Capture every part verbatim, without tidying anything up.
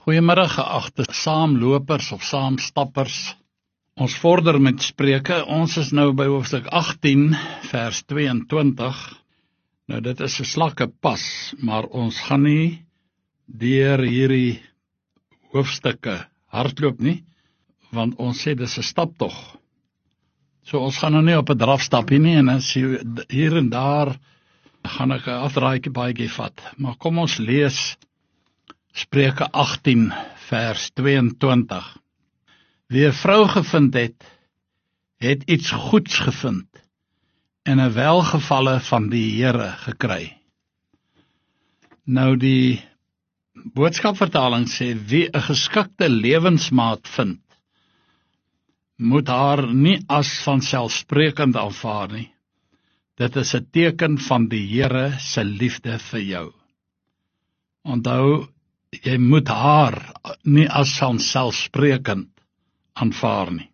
Goeiemiddag geagte saamlopers of saamstappers. Ons vorder met Spreuke. Ons is nou by hoofstuk agttien vers tweeëntwintig. Nou dit is 'n slakke pas, maar ons gaan nie deur hierdie hoofstukke hardloop nie, want ons sê dis 'n staptog. So ons gaan nou nie op 'n drafstappie nie, en as jy hier en daar gaan ek 'n afdraaikie baie vat. Maar kom ons lees Spreuke agttien vers tweeëntwintig. Wie 'n vrou gevind het, het iets goeds gevind en 'n welgevalle van die Here gekry. Nou die boodskapvertaling sê, wie 'n geskikte lewensmaat vind, moet haar nie as vanselfsprekend aanvaar nie. Dit is 'n teken van die Here se liefde vir jou. Onthou, jy moet haar nie as vanselfsprekend aanvaar nie.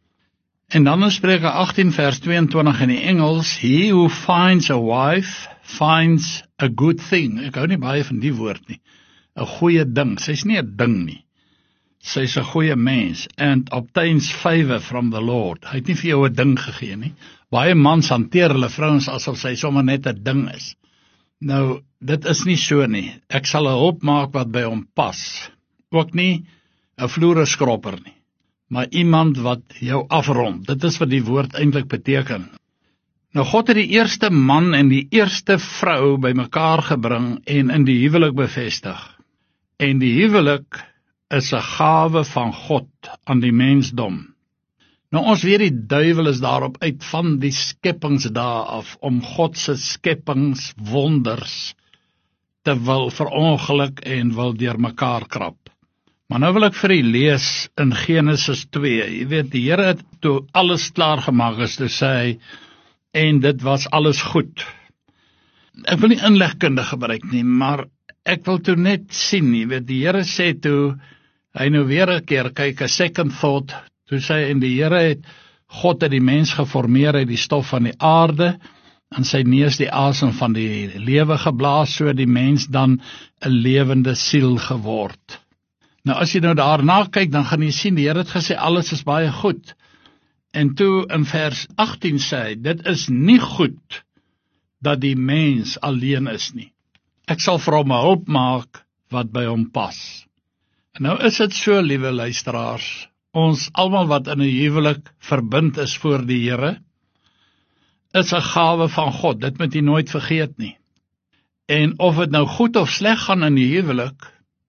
En dan in Spreuke agttien vers tweeëntwintig in die Engels, he who finds a wife finds a good thing. Ek hou nie baie van die woord nie. 'n Goeie ding. Sy's nie 'n ding nie. Sy's 'n goeie mens, and obtains favor from the Lord. Hy het nie vir jou 'n ding gegee nie. Baie mans hanteer hulle vrouens asof sy sommer net 'n ding is. Nou, dit is nie so nie. Ek sal 'n hulp maak wat by hom pas. Ook nie 'n vloereskropper nie, maar iemand wat jou afrond. Dit is wat die woord eintlik beteken. Nou, God het die eerste man en die eerste vrou by mekaar gebring en in die huwelik bevestig. En die huwelik is 'n gawe van God aan die mensdom. Nou, ons weet die duiwel is daarop uit van die skepingsdae af om God se skepingswonders te wil verongeluk en wil deur mekaar krap. Maar nou wil ek vir u lees in Genesis twee. Jy weet, die Here het toe alles klaar gemaak is, toe sê hy, en dit was alles goed. Ek wil nie inlegkunde gebruik nie, maar ek wil toe net sien, jy weet, die Here sê toe, hy nou weer 'n keer kyk, 'n second thought, toe sê hy, en die Here het, God het die mens geformeer uit die stof van die aarde, en sy neus die asem van die lewe geblaas, so die mens dan 'n lewende siel geword. Nou as jy nou daarna kyk, dan gaan jy sien, die Here het gesê, alles is baie goed. En toe in vers agttien sê hy, dit is nie goed dat die mens alleen is nie. Ek sal vir hom 'n hulp maak wat by hom pas. En nou is dit so, liewe luisteraars, ons almal wat in 'n huwelik verbind is voor die Here, is 'n gawe van God, dit moet jy nooit vergeet nie. En of dit nou goed of sleg gaan in die huwelik,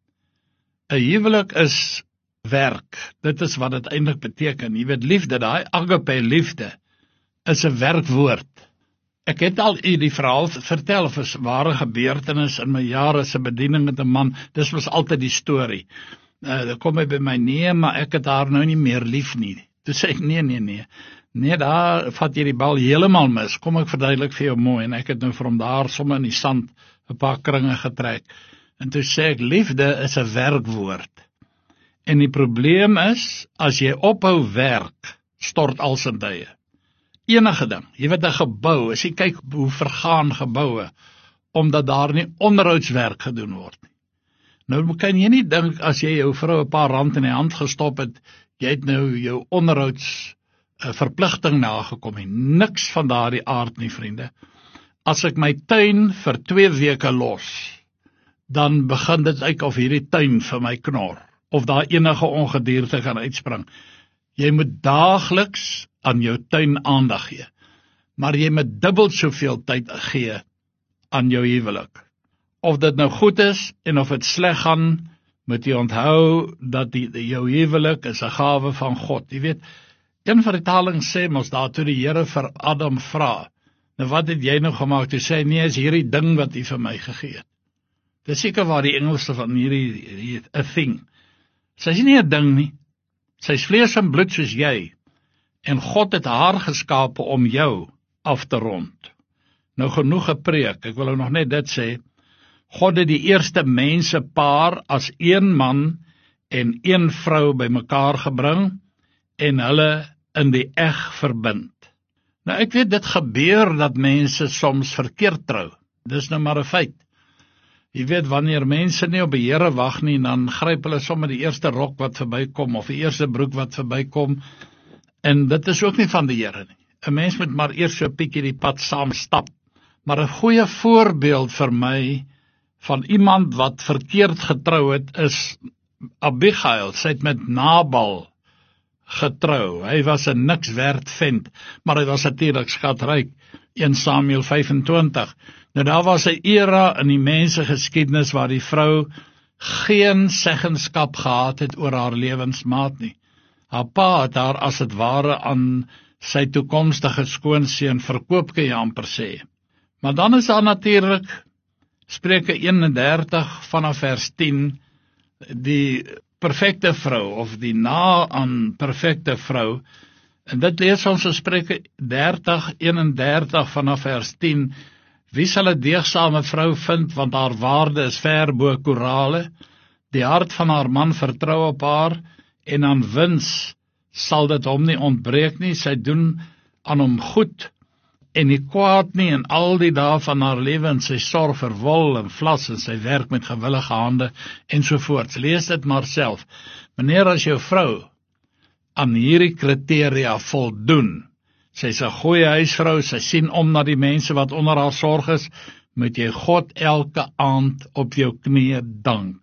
'n huwelik is werk, dit is wat dit eintlik beteken. Jy weet, liefde, daai agape liefde, is 'n werkwoord. Ek het al u die verhaal vertel, of 'n ware gebeurtenis in my jare se bediening met 'n man, dis was altyd die storie. Uh, dan kom hy by my, nee, maar ek het haar nou nie meer lief nie. Toe sê ek, nee, nee, nee, nee, daar vat jy die bal heeltemal mis, kom ek verduidelik vir jou mooi, en ek het nou vir hom daar sommer in die sand 'n paar kringe getrek. En toe sê ek, liefde is 'n werkwoord. En die probleem is, as jy ophou werk, stort als in duie. Enige ding, jy weet 'n gebou, as jy kyk hoe vergaan geboue, omdat daar nie onderhoudswerk gedoen word nie. Nou kan jy nie dink, as jy jou vrou 'n paar rand in die hand gestop het, jy het nou jou onderhouds uh, verpligting nagekom nie. Niks van daardie aard nie, vriende. As ek my tuin vir twee weke los, dan begin dit uit of hierdie tuin vir my knor, of daar enige ongedierte gaan uitspring. Jy moet daagliks aan jou tuin aandag gee, maar jy moet dubbel soveel tyd gee aan jou huwelik. Of dit nou goed is, en of dit sleg gaan, moet jy onthou, dat die, die, jou huwelik is 'n gawe van God. Jy weet, een vertaling sê mos daar, toe die Here vir Adam vra, nou wat het jy nou gemaak? Toe sê hy, nee, is hierdie ding wat hy vir my gegee het. Dis seker waar die Engelse van hierdie, hierdie a thing. Sy's nie 'n ding nie. Sy's vlees en bloed soos jy. En God het haar geskape om jou af te rond. Nou genoeg gepreek, ek wil nog net dit sê. God het die eerste mensepaar as een man en een vrou by mekaar gebring en hulle in die eg verbind. Nou ek weet dit gebeur dat mense soms verkeerd trou. Dis nou maar 'n feit. Jy weet, wanneer mense nie op die Here wag nie, dan gryp hulle sommer die eerste rok wat verbykom, of die eerste broek wat verbykom, en dit is ook nie van die Here nie. 'n Mens moet maar eers so 'n bietjie die pad saam stap. Maar 'n goeie voorbeeld vir my van iemand wat verkeerd getrou het, is Abigail. Sy het met Nabal getrou. Hy was 'n niks werd vent, maar hy was natuurlik skatryk. Eerste Samuel vyf en twintig. Nou daar was 'n era in die mense geskiedenis waar die vrou geen seggenskap gehad het oor haar lewensmaat nie. Haar pa het haar as het ware aan sy toekomstige skoonseun verkoop, kan jy amper sê. Maar dan is daar natuurlik Spreuke eenendertig vanaf vers tien, die perfekte vrou, of die na aan perfekte vrou, en dit lees ons in Spreuke dertig, eenendertig vanaf vers tien, wie sal 'n deegsame vrou vind, want haar waarde is ver bo korale, die hart van haar man vertrou op haar, en aan wins sal dit hom nie ontbreek nie, sy doen aan hom goed, en nie kwaad nie in al die dae van haar lewe, en sy sorg vir wol en vlas, en sy werk met gewillige hande, ensovoorts. Lees dit maar self. Meneer, as jou vrou aan hierdie kriteria voldoen, sy is 'n goeie huisvrou, sy sien om na die mense wat onder haar sorg is, moet jy God elke aand op jou knieë dank.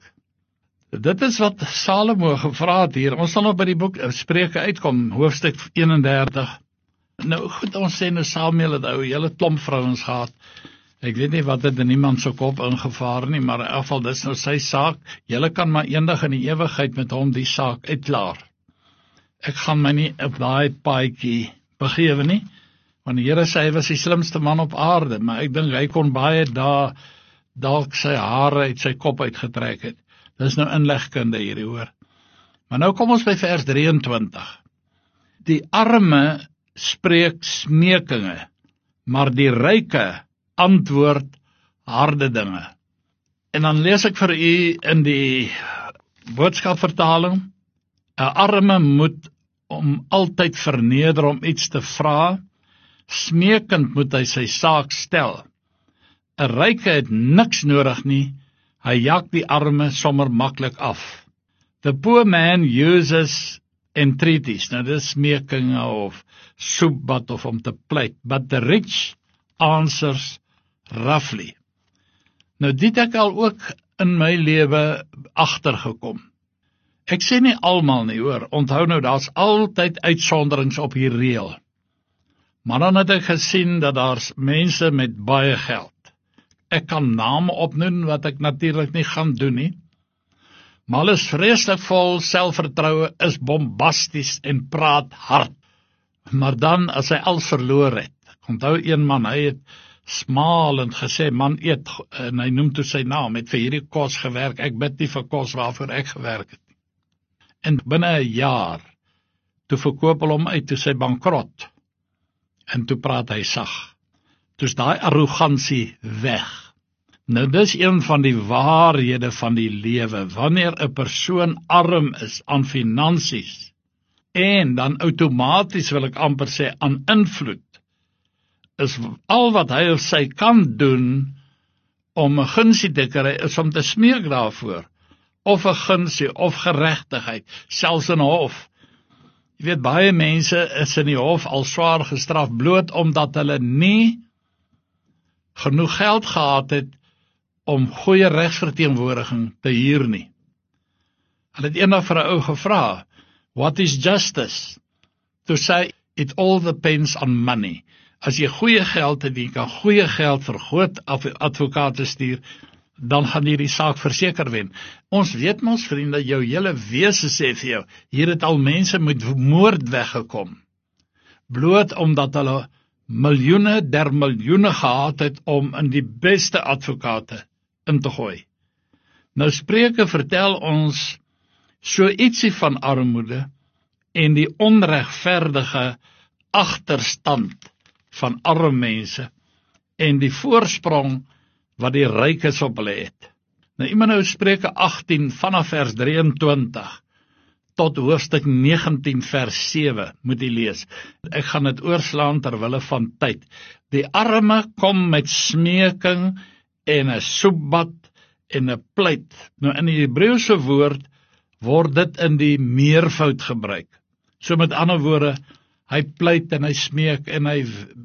Dit is wat Salomo gevra het hier. Ons sal nog by die boek Spreuke uitkom, hoofstuk eenendertig. Nou goed, ons sê nou Samuel het ou hele klomp vrouens gehad. Ek weet nie wat het in niemand se kop ingevaar nie, maar in elk geval dis nou sy saak. Julle kan maar eendag in die ewigheid met hom die saak uitklaar. Ek gaan my nie op daai paadjie begewe nie, want die Here sê hy was die slimste man op aarde, maar ek dink hy kon baie daar dalk sy hare uit sy kop uitgetrek het. Dis nou inlegkunde hierdie hoor. Maar nou kom ons by vers drieëntwintig. Die arme spreek smeekinge, maar die ryke antwoord harde dinge. En dan lees ek vir u in die boodskapvertaling, 'n arme moet om altyd verneder om iets te vra, smeekend moet hy sy saak stel. 'n Ryke het niks nodig nie, hy jak die arme sommer maklik af. The poor man uses entreaties, nou dis smeekinge of soepbad of om te pleit, but the rich answers roughly. Nou dit ek al ook in my lewe agtergekom. Ek sê nie almal nie hoor, onthou nou daar's altyd uitsonderings op die reël. Maar dan het ek gesien dat daar's mense met baie geld. Ek kan name opnoem wat ek natuurlik nie gaan doen nie. Maar hulle is vreeslik vol selfvertroue, is bombasties en praat hard. Maar dan as hy al verloor het, onthou een man, hy het smalend gesê, man eet, en hy noem toe sy naam, het vir hierdie kos gewerk, ek bid nie vir kos waarvoor ek gewerk het. En binne 'n jaar, toe verkoop hulle hom uit, toe sy bankrot, en toe praat hy sag. Toe is daai arrogansie weg. Nou dis een van die waarhede van die lewe, wanneer 'n persoon arm is aan finansies, en dan outomaties wil ek amper sê aan invloed, is al wat hy of sy kan doen om 'n gunsie te kry, is om te smeek daarvoor, of 'n gunsie, of geregtigheid, selfs in hof. Jy weet, baie mense is in die hof al swaar gestraf, bloot omdat hulle nie genoeg geld gehad het om goeie regsverteenwoordiging te huur nie. Hulle het eendag vir 'n ou gevra, what is justice? To say, it all depends on money. As jy goeie geld het, jy kan goeie geld vir groot advokate stuur, dan gaan jy die saak verseker wen. Ons weet mos, vriende, jou hele wese sê vir jou, hier het al mense met moord weggekom, bloot omdat hulle miljoene der miljoene gehad het om in die beste advokate in te gooi. Nou Spreuke vertel ons so ietsie van armoede en die onregverdige agterstand van arme mense en die voorsprong wat die rykes op hulle het. Nou iemand nou Spreuke agttien vanaf vers drieëntwintig tot hoofstuk negentien vers sewe moet jy lees. Ek gaan dit oorslaan terwille van tyd. Die arme kom met smeeking en 'n soepbad en 'n pleit. Nou in die Hebreëse woord word dit in die meervoud gebruik. So met ander woorde, hy pleit en hy smeek en hy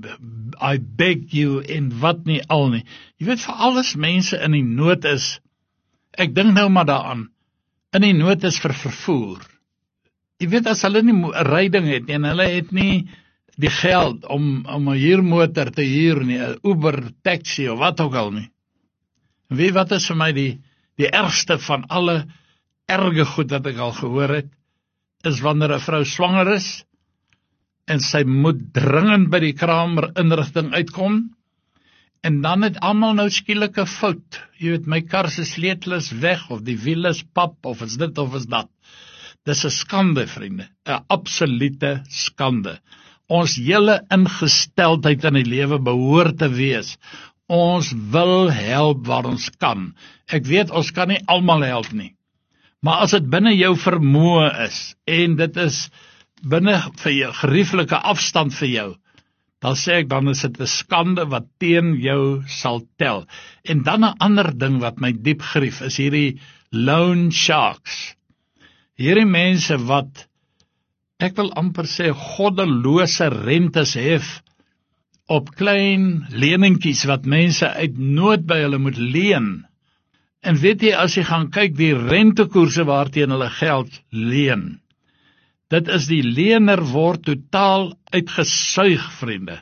I beg you en wat nie al nie. Jy weet, vir alles mense in die nood is, ek dink nou maar daaraan, in die nood is vir vervoer. Jy weet, as hulle nie 'n ryding het nie, en hulle het nie die geld om, om 'n huurmotor te huur nie, 'n Uber, taxi of wat ook al nie. En weet wat is vir my die, die ergste van alle erge goed wat ek al gehoor het, is wanneer 'n vrou swanger is, en sy moet dringend by die kraaminrigting uitkom, en dan het almal nou skielik 'n fout. Jy weet, my kar se sleutel is weg, of die wiel is pap, of is dit, of is dat. Dis 'n skande, vriende, 'n absolute skande. Ons hele ingesteldheid in die lewe behoort te wees, ons wil help waar ons kan. Ek weet, ons kan nie almal help nie, maar as dit binne jou vermoë is, en dit is binne vir jou gerieflike afstand vir jou, dan sê ek, dan is dit 'n skande wat teen jou sal tel. En dan 'n ander ding wat my diep grief, is hierdie loan sharks. Hierdie mense wat, ek wil amper sê, goddelose rentes hef op klein leningkies wat mense uit nood by hulle moet leen. En weet jy, as jy gaan kyk die rentekoerse waarteen hulle geld leen, dit is die lener word totaal uitgesuig, vriende.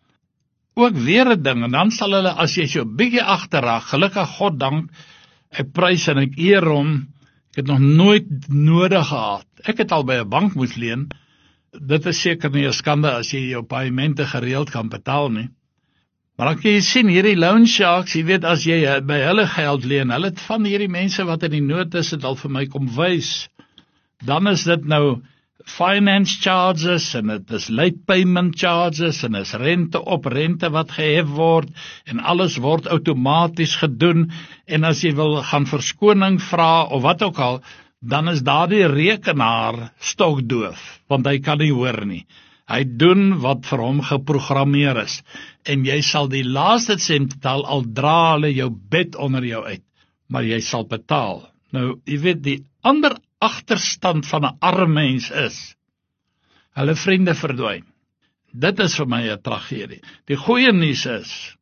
Ook weer 'n ding, en dan sal hulle, as jy so 'n bietjie agterraak, gelukkig God dank, ek prys en ek eer hom, ek het nog nooit nodig gehad. Ek het al by 'n bank moes leen. Dit is seker nie 'n skande as jy jou paaiemente gereeld kan betaal nie. Maar dan kan jy sien, hierdie loan sharks, jy weet, as jy by hulle geld leen, hulle het van hierdie mense wat in die nood is, het al vir my kom wys. Dan is dit nou finance charges, en dit is late payment charges, en is rente op rente wat gehef word, en alles word outomaties gedoen, en as jy wil gaan verskoning vra, of wat ook al, dan is daar die rekenaar stokdoof, want hy kan nie hoor nie. Hy doen wat vir hom geprogrammeer is, en jy sal die laaste sent betaal, al dra hulle jou bed onder jou uit, maar jy sal betaal. Nou, jy weet, die ander agterstand van 'n arm mens is, hulle vriende verdwyn. Dit is vir my 'n tragedie. Die goeie nuus is,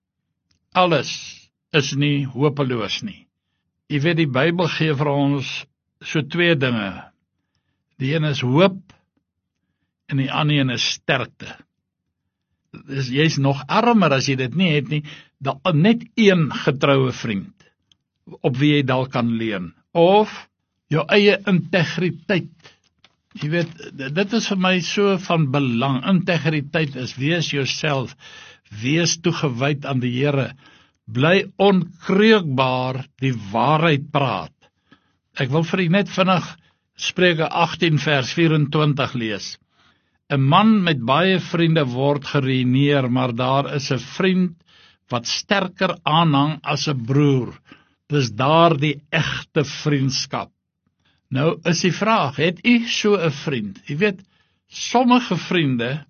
alles is nie hopeloos nie. Jy weet, die Bybel gee vir ons so twee dinge. Die een is hoop, en die ander een is sterkte. Dus jy is nog armer as jy dit nie het nie, dan net een getroue vriend, op wie jy dalk kan leun, of jou eie integriteit. Jy weet, dit is vir my so van belang. Integriteit is, wees jouself, wees toegewyd aan die Here, bly onkreukbaar die waarheid praat. Ek wil vir u net vinnig Spreuke agttien vers vyf-en-twintig lees. 'n Man met baie vriende word geruïneer, maar daar is 'n vriend wat sterker aanhang as 'n broer. Dis daar die egte vriendskap. Nou is die vraag, het u so 'n vriend? Jy weet, sommige vriende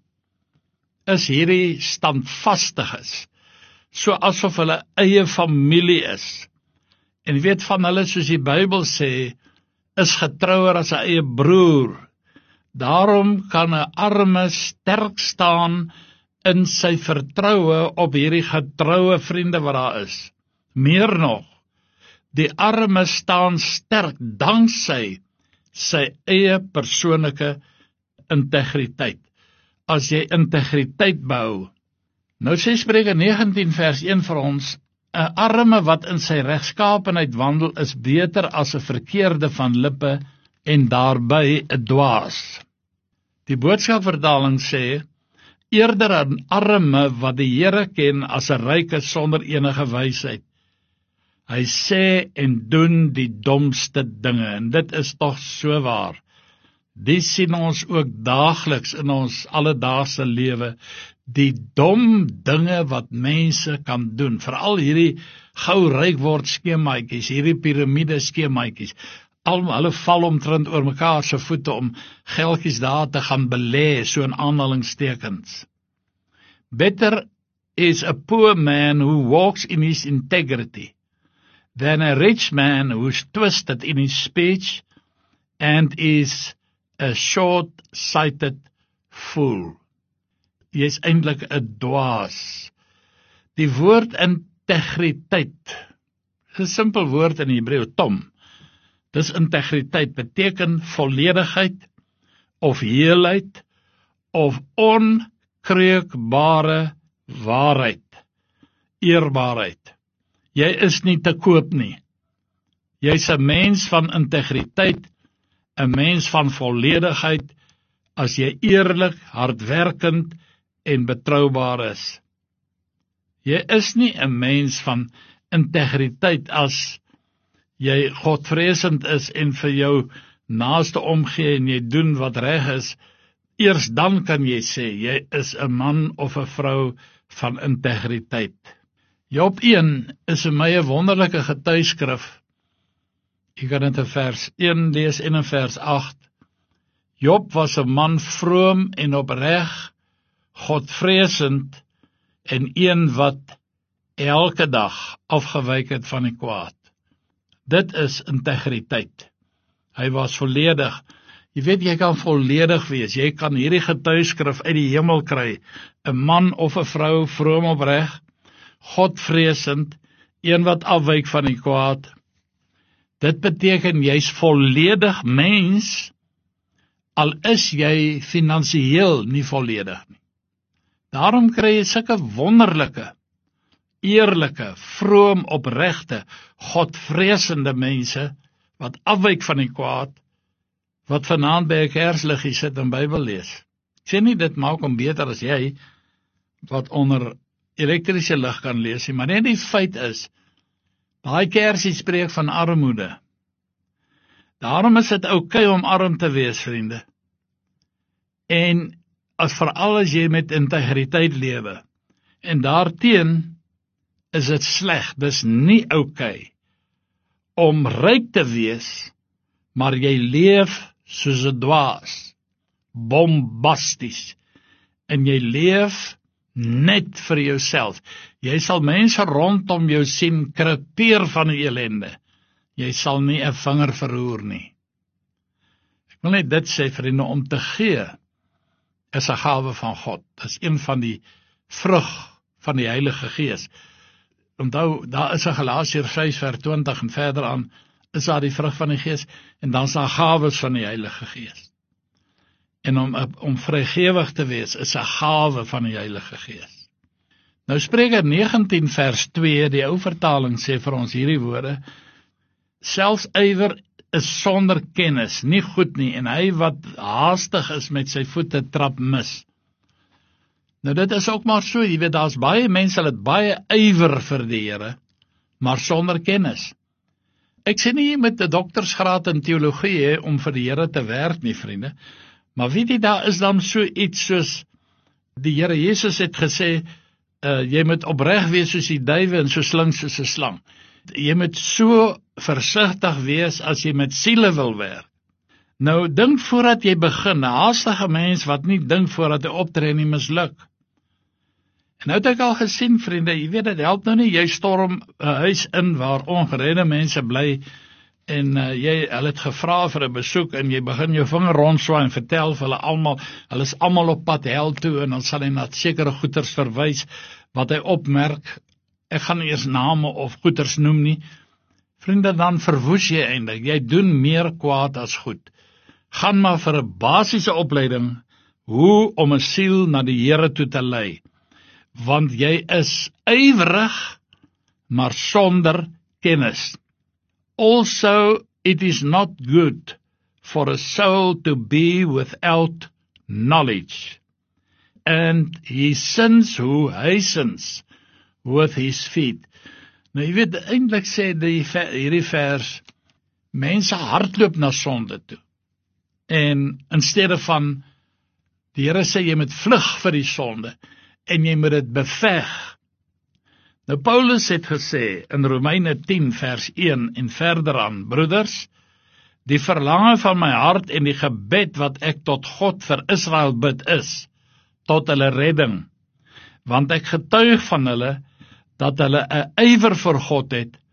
is hierdie standvastiges, so asof hulle eie familie is. En jy weet, van hulle, soos die Bybel sê, is getrouer as 'n eie broer. Daarom kan 'n arme sterk staan in sy vertroue op hierdie getroue vriende wat daar is. Meer nog, die arme staan sterk danksy sy eie persoonlike integriteit. As jy integriteit behou. Nou sê Spreuke negentien vers een vir ons, 'n arme wat in sy regskaapenheid wandel is beter as 'n verkeerde van lippe en daarby 'n dwaas. Die boodskapvertaling sê, eerder 'n arme wat die Here ken as 'n ryke sonder enige wysheid. Hy sê en doen die domste dinge, en dit is tog so waar. Dit sien ons ook daagliks in ons alledaagse lewe, die dom dinge wat mense kan doen, veral hierdie gou ryk word skemaatjies, hierdie piramide skemaatjies, al hulle val omtrent oor mekaar se voete om geldjies daar te gaan belê, so in aanhalingstekens. Better is a poor man who walks in his integrity than a rich man who's twisted in his speech and is a short-sighted fool. Jy is eintlik 'n dwaas. Die woord integriteit, is 'n simpel woord in Hebreë, tom. Dis integriteit, beteken volledigheid, of heelheid, of onkreukbare waarheid, eerbaarheid. Jy is nie te koop nie. Jy's 'n mens van integriteit, 'n mens van volledigheid, as jy eerlik, hardwerkend en betroubaar is. Jy is nie 'n mens van integriteit as jy godvreesend is en vir jou naaste omgee en jy doen wat reg is. Eers dan kan jy sê, jy is 'n man of 'n vrou van integriteit. Job een is vir my 'n wonderlike getuieskrif. Jy kan dit in vers een lees en in vers agt. Job was 'n man vroom en opreg, godvreesend en een wat elke dag afgewyk het van die kwaad. Dit is integriteit. Hy was volledig. Jy weet, jy kan volledig wees. Jy kan hierdie getuieskrif uit die hemel kry. 'n Man of 'n vrou, vroom opreg, godvreesend, een wat afwyk van die kwaad. Dit beteken jy's volledig mens, al is jy finansiëel nie volledig nie. Daarom kry jy sulke wonderlike, eerlike, vroom opregte, godvreesende mense, wat afwyk van die kwaad, wat vanaand by 'n kersliggie sit en Bybel lees. Ek sê nie dit maak hom beter as jy, wat onder elektriese lig kan lees nie, maar net die feit is, daai kersie spreek van armoede. Daarom is dit oukei om arm te wees, vriende. En as veral as jy met integriteit lewe, en daarteen is dit sleg, dis nie oukei om ryk te wees, maar jy leef soos 'n dwaas, bombasties, en jy leef net vir jouself. Jy sal mense rondom jou sien krepeer van die ellende. Jy sal nie 'n vinger verroer nie. Ek wil net dit sê, vriende, om te gee is 'n gawe van God. Dit is een van die vrug van die Heilige Gees. Onthou, daar is 'n Galasiërs vyf vers twintig en verder aan, is daar die vrug van die Gees, en dan is daar gawes van die Heilige Gees. En om, om vrygewig te wees, is 'n gawe van die Heilige Gees. Nou Spreuke negentien vers twee, die ou vertaling sê vir ons hierdie woorde, selfs ywer is sonder kennis nie goed nie, en hy wat haastig is met sy voete trap mis. Nou dit is ook maar so, jy weet, daar's baie mense wat baie ywer vir die Here, maar sonder kennis. Ek sê nie jy met 'n doktersgraad in teologie hê om vir die Here te werk nie, vriende, maar weet jy, daar is dan so iets soos, die Here Jesus het gesê, uh, jy moet opreg wees soos die duiwe en so slim soos 'n slang. Jy moet so versigtig wees as jy met siele wil werk. Nou, dink voordat jy begin, 'n haastige mens wat nie dink voordat hy optree nie misluk. En nou het ek al gesien, vriende, jy weet, dit help nou nie, jy storm 'n huis in waar ongeredde mense bly, en uh, jy, hulle het gevra vir 'n besoek, en jy begin jou vinger rondswaai en vertel vir hulle almal, hulle is almal op pad hel toe, en dan sal hy na sekere goeters verwys, wat hy opmerk. Ek gaan eers name of goeters noem nie. Vriende, dan verwoes jy eintlik. Jy doen meer kwaad as goed. Gaan maar vir 'n basiese opleiding, hoe om 'n siel na die Here toe te lei. Want jy is ywerig, maar sonder kennis. Also, it is not good for a soul to be without knowledge. And he sins who hastens with his feet. Nou, jy weet, eintlik sê die, hierdie vers, mense hardloop na sonde toe. En in steede van, die Here sê, jy moet vlug vir die sonde, en jy moet dit beveg. Nou, Paulus het gesê, in Romeine tien vers een en verder aan, broeders, die verlange van my hart en die gebed wat ek tot God vir Israel bid is, tot hulle redding, want ek getuig van hulle, dat hulle 'n ywer vir God het,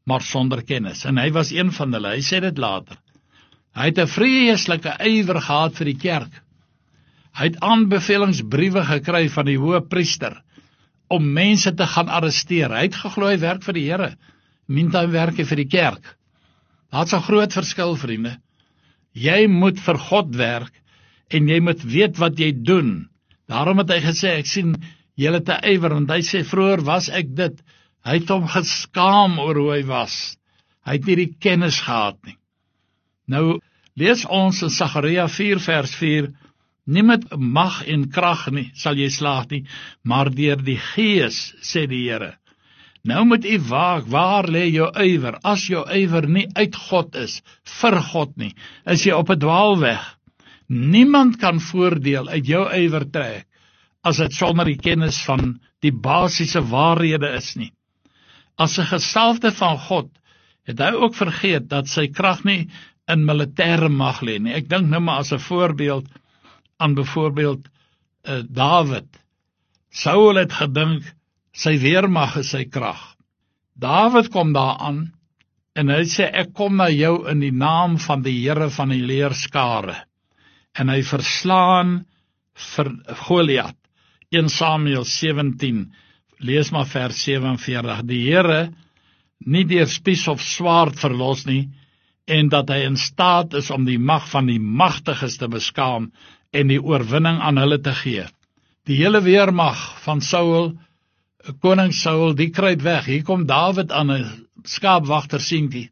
maar sonder kennis. En hy was een van hulle, hy sê dit later. Hy het 'n vreeslike ywer gehad vir die kerk. Hy het aanbevelingsbriewe gekry van die hoë priester, om mense te gaan arresteer. Hy het geglo hy werk vir die Here, meantime werk hy vir die kerk. Daar's 'n groot verskil, vriende. Jy moet vir God werk, en jy moet weet wat jy doen. Daarom het hy gesê, ek sien julle te ywer, want hy sê, vroeër was ek dit. Hy het hom geskaam oor hoe hy was. Hy het nie die kennis gehad nie. Nou, lees ons in Sagaria vier vers vier, nie met mag en krag nie, sal jy slaag nie, maar deur die Gees, sê die Here. Nou moet u waak, waar lê jou ywer? As jou ywer nie uit God is, vir God nie, is jy op 'n dwaalweg. Niemand kan voordeel uit jou ywer trek, as dit sonder die kennis van die basiese waarhede is nie. As 'n gesalfde van God, het hy ook vergeet dat sy krag nie in militêre mag lê nie. Ek dink nou maar as 'n voorbeeld aan byvoorbeeld uh, Dawid. Saul het gedink sy weermag is sy krag. Dawid kom daaraan en hy sê, ek kom na jou in die naam van die Here van die leerskare. En hy verslaan vir Goliat. Eerste Samuel sewentien, lees maar vers sewenveertig. Die Here nie deur spies of swaard verlos nie, en dat hy in staat is om die mag van die magtiges te beskaam en die oorwinning aan hulle te gee. Die hele weermag van Saul, koning Saul, die kruip weg. Hier kom Dawid aan 'n skaapwagter seentjie.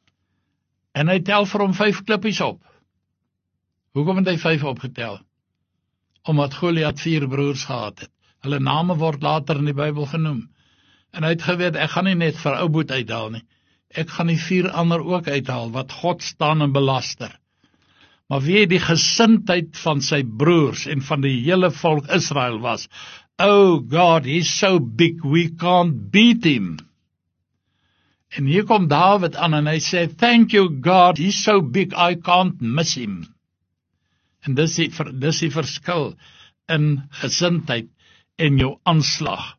En hy tel vir hom vyf klippies op. Hoekom het hy vyf opgetel? Omdat Goliat vier broers gehad het. Hulle name word later in die Bybel genoem. En hy het geweet, ek gaan nie net vir ou boet uithaal nie. Ek gaan die vier ander ook uithaal, wat God staan en belaster. Maar wie die gesindheid van sy broers en van die hele volk Israel was, oh God, he's so big, we can't beat him. En hier kom Dawid aan en hy sê, thank you God, he's so big, I can't miss him. En dis die, dis die verskil in gesindheid en jou aanslag.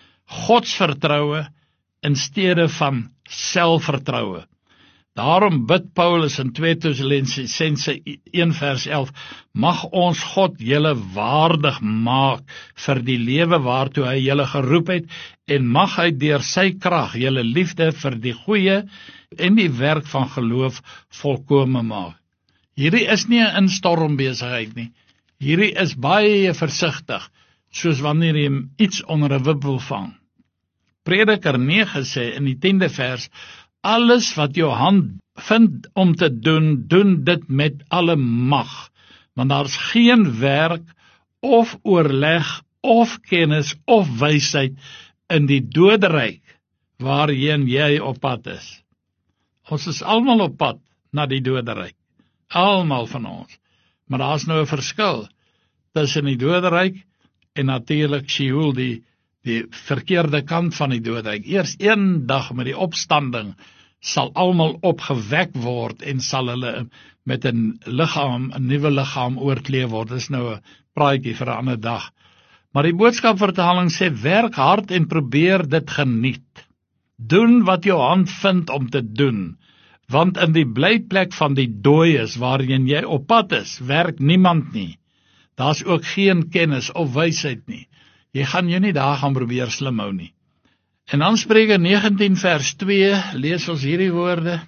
Godsvertroue in steede van selfvertroue. Daarom bid Paulus in tweede Tessalonisense een vers elf, mag ons God julle waardig maak vir die lewe waartoe hy julle geroep het, en mag hy deur sy krag julle liefde vir die goeie en die werk van geloof volkome maak. Hierdie is nie 'n instormbesigheid nie. Hierdie is baie versigtig, soos wanneer jy iets onder 'n wip wil vang. Prediker nege sê in die tiende vers, alles wat jou hand vind om te doen, doen dit met alle mag, want daar is geen werk of oorleg of kennis of wysheid in die doderyk waarheen jy op pad is. Ons is almal op pad na die doderyk, almal van ons, maar daar is nou 'n verskil tussen die doderyk en natuurlik Sheol, die die verkeerde kant van die doderyk. Eers een dag met die opstanding sal almal opgewek word en sal hulle met 'n liggaam, 'n nuwe liggaam oorkleed word. Dis nou 'n praatjie vir 'n ander dag. Maar die boodskapvertaling sê, werk hard en probeer dit geniet. Doen wat jou hand vind om te doen, want in die blyplek van die dooies waarheen jy op pad is, werk niemand nie. Daar's ook geen kennis of wysheid nie. Jy gaan jou nie daar gaan probeer slim hou nie. En dan Spreuke negentien vers twee, lees ons hierdie woorde,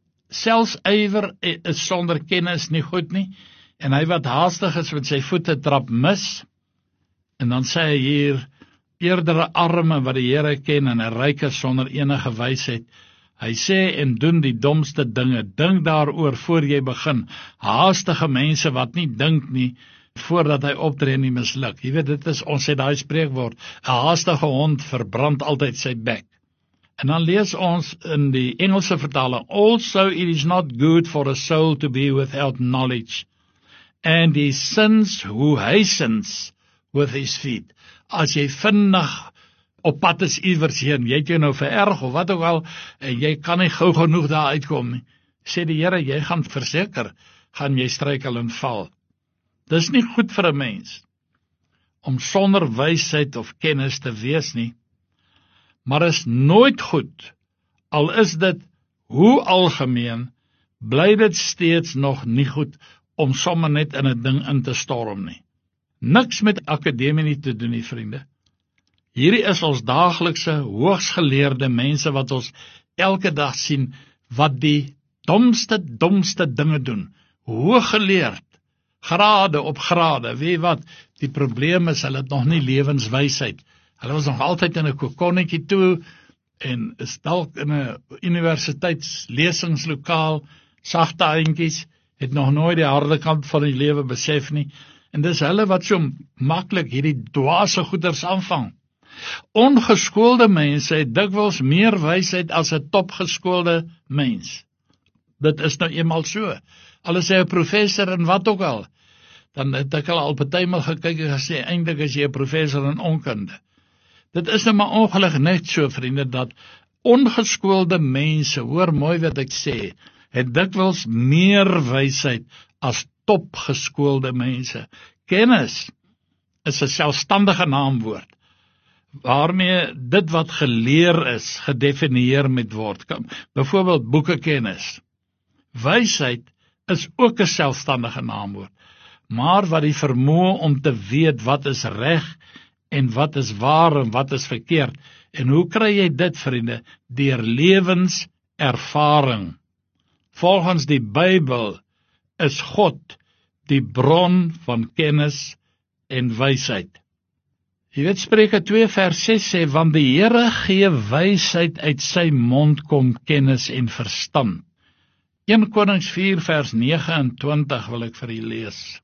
selfs ywer is sonder kennis nie goed nie, en hy wat haastig is met sy voete trap mis, en dan sê hy hier, eerdere arme wat die Here ken, en 'n ryke sonder enige wysheid, hy sê en doen die domste dinge, dink daaroor voor jy begin, haastige mense wat nie dink nie, voordat hy optree nie misluk. Jy weet, dit is, ons sê daai spreekwoord, 'n haastige hond verbrand altyd sy bek. En dan lees ons in die Engelse vertaling, also it is not good for a soul to be without knowledge, and he sins who hastens with his feet. As jy vinnig op pad is iewers heen, jy het jou nou vererg of wat ook al, en jy kan nie gou genoeg daar uitkom nie, sê die Here, jy gaan verseker, gaan jy struikel en val. Dis nie goed vir 'n mens om sonder wysheid of kennis te wees nie, maar is nooit goed Al is dit hoe algemeen, bly dit steeds nog nie goed om sommer net in 'n ding in te storm nie. Niks met akademie nie te doen nie, vriende. Hierdie is ons daaglikse, hoogsgeleerde mense wat ons elke dag sien, wat die domste, domste dinge doen. Hooggeleerd, grade op grade, weet wat, die probleem is, hulle het nog nie lewenswysheid. Hulle was nog altyd in 'n kokonnetjie toe, en is dalk in 'n universiteitslesingslokaal, sagte eentjies, het nog nooit die harde kant van die lewe besef nie, en dis hulle wat so maklik hierdie dwaase goeders aanvang. Ongeskoolde mense het dikwels meer wysheid as 'n topgeskoolde mens. Dit is nou eenmal so. Al is hy 'n professor en wat ook al, dan het ek al partymal gekyk en gesê, eintlik is jy 'n professor in onkunde. Dit is nou maar ongelukkig net so, vriende, dat ongeskoolde mense, hoor mooi wat ek sê, het dikwels meer wysheid as topgeskoolde mense. Kennis is 'n selfstandige naamwoord, waarmee dit wat geleer is, gedefinieer moet word. Byvoorbeeld boekekennis. Wysheid is ook 'n selfstandige naamwoord, maar wat die vermoë om te weet wat is reg en wat is waar en wat is verkeerd. En hoe kry jy dit, vriende? Deur lewenservaring. Volgens die Bybel is God die bron van kennis en wysheid. Jy weet, Spreuke twee vers ses sê, want die Here gee wysheid, uit sy mond kom kennis en verstand. Eerste Konings vier vers negenentwintig wil ek vir u lees.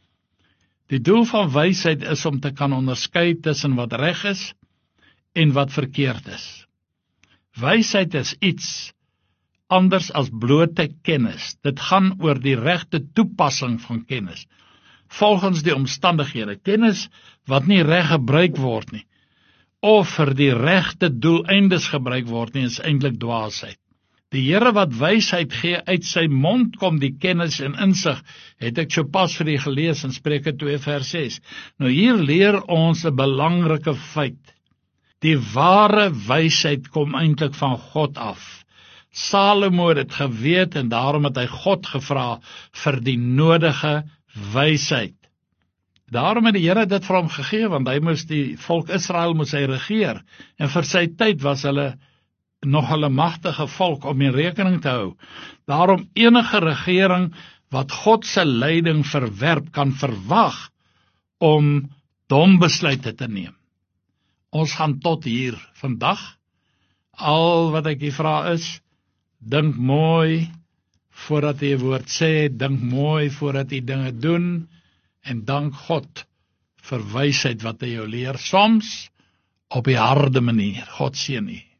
Die doel van wysheid is om te kan onderskei tussen wat reg is en wat verkeerd is. Wysheid is iets anders as blote kennis. Dit gaan oor die regte toepassing van kennis, volgens die omstandighede. Kennis wat nie reg gebruik word nie, of vir die regte doeleindes gebruik word nie, is eintlik dwaasheid. Die Here wat wysheid gee, uit sy mond kom die kennis en insig, het ek so pas vir u gelees in Spreuke twee vers ses. Nou hier leer ons 'n belangrike feit. Die ware wysheid kom eintlik van God af. Salomo het dit geweet en daarom het hy God gevra vir die nodige wysheid. Daarom het die Here dit vir hom gegee, want hy moes die volk Israel moes hy regeer, en vir sy tyd was hulle nog 'n magtige volk om in rekening te hou. Daarom enige regering wat God se leiding verwerp, kan verwag om dom besluite te neem. Ons gaan tot hier vandag. Al wat ek hier vra is, dink mooi voordat jy 'n woord sê, dink mooi voordat jy dinge doen, en dank God vir wysheid wat hy jou leer, soms op die harde manier. God seën u.